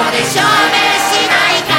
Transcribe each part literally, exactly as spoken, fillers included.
で証明しないか。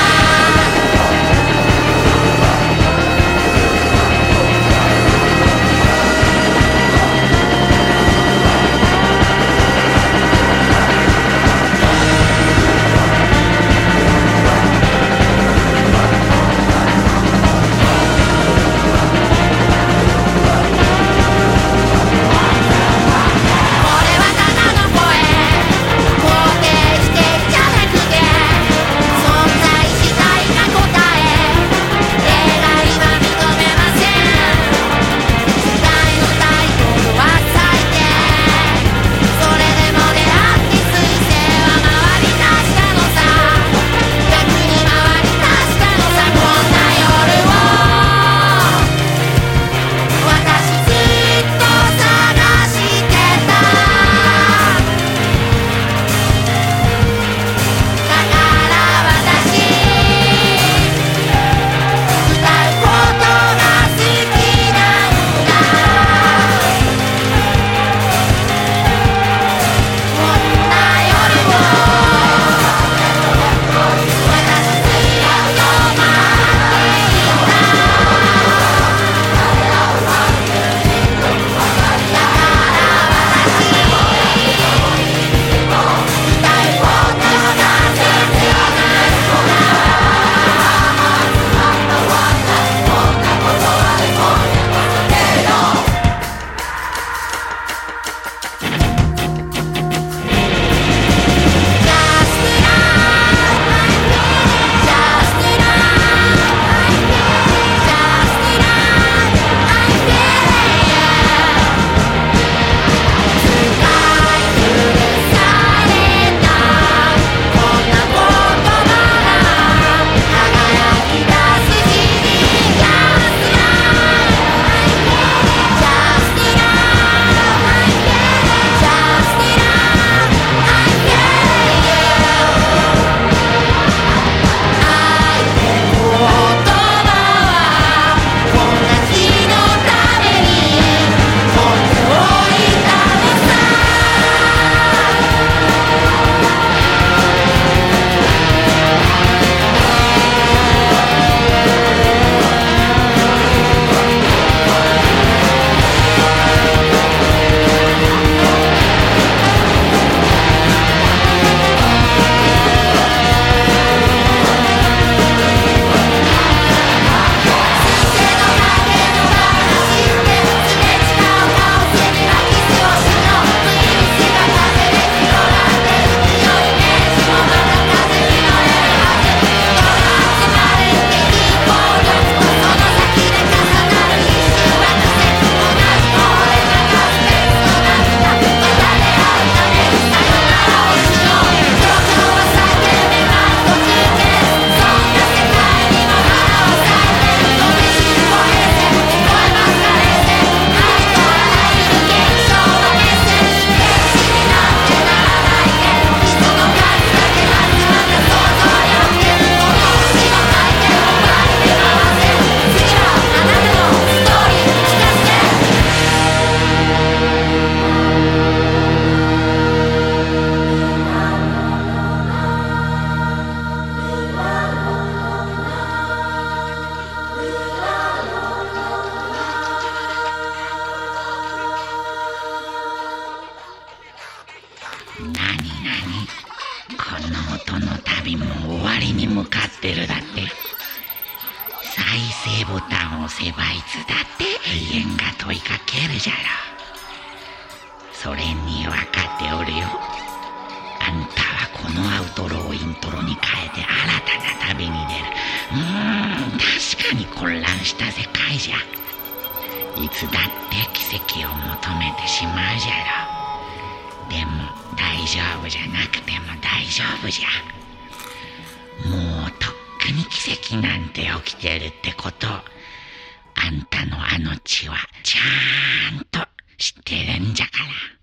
なになに、この音の旅も終わりに向かってるだって。再生ボタンを押せばいつだって永遠が問いかけるじゃろ。それに分かっておるよ。あんたはこのアウトローをイントロに変えて新たな旅に出る。うーん、確かに混乱した世界じゃ。いつだって奇跡を求めてしまうじゃろ。でも大丈夫じゃなくても大丈夫じゃ。もうとっくに奇跡なんて起きてるってこと、あんたのあの血はちゃーんと知ってるんじゃから。